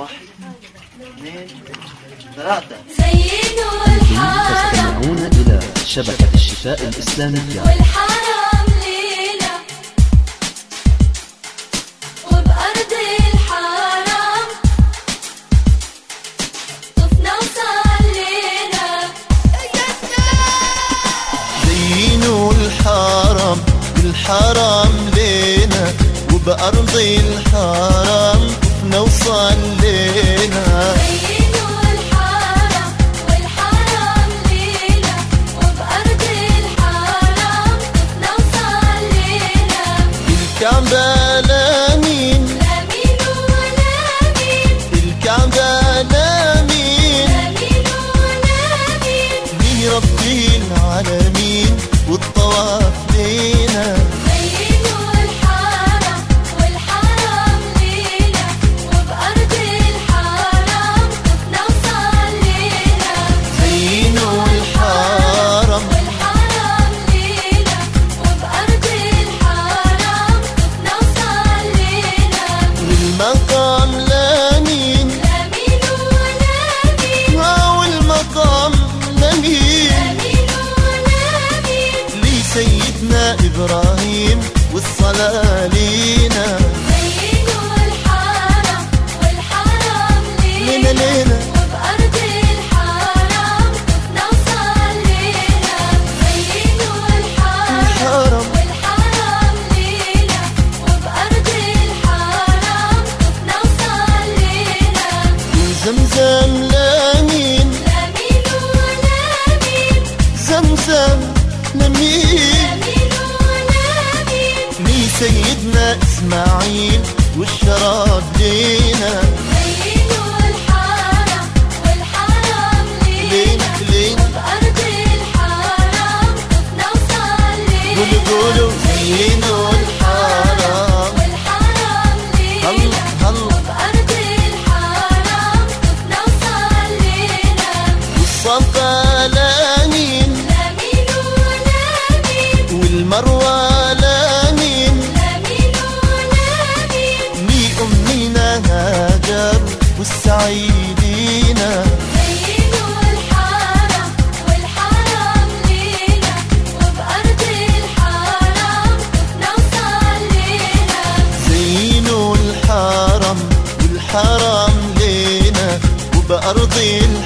واحد اثنين ثلاثة. زينوا الحرم. تستمعون إلى شبكة الشفاء الإسلامية. والحرم لينا وبأرض الحرم طفنا وصلينا. زينوا الحرم والحرم لينا وبأرض الحرم طفنا وصلينا. زينوا الحرم والحرم لينا وبأرض الحرم طفنا وصلينا. الكعبة لامين لامين ولامين. الكعبة لامين لامين ولامين. لرب العالمين والطواف لينا. زينوا الحرم والحرم لينا وبأرض الحرم طفنا وصلينا. زينوا الحرم والحرم لينا وبأرض الحرم طفنا وصلينا. والمقام لامين لامين ولامين. والمقام لامين لامين ولامين. لسيدنا إبراهيم والصلاة لينا. زينوا الحرم والحرم لينا لينا وبأرض الحرم طفنا وصلينا. زينوا الحرم والحرم لينا وبأرض الحرم طفنا وصلينا. وزمزم لامين لامين ولامين. زمزم لامين لامين ولامين. لسيدنا إسماعيل والشراب لينا. زينوا الحرم والحرم لينا لينا لينا وبأرض الحرم طفنا وصلينا. قولوا زينوا الحرم والحرم لينا هلا هلا وبأرض الحرم طفنا وصلينا. والصفا لامين لامين ولامين. والمروة لامين لامين ولامين. لأمنا هاجر والسعيدين. زينوا الحرم والحرم لينا وبأرض الحرم طفنا وصلينا. زينوا الحرم والحرم لينا وبأرض الحرم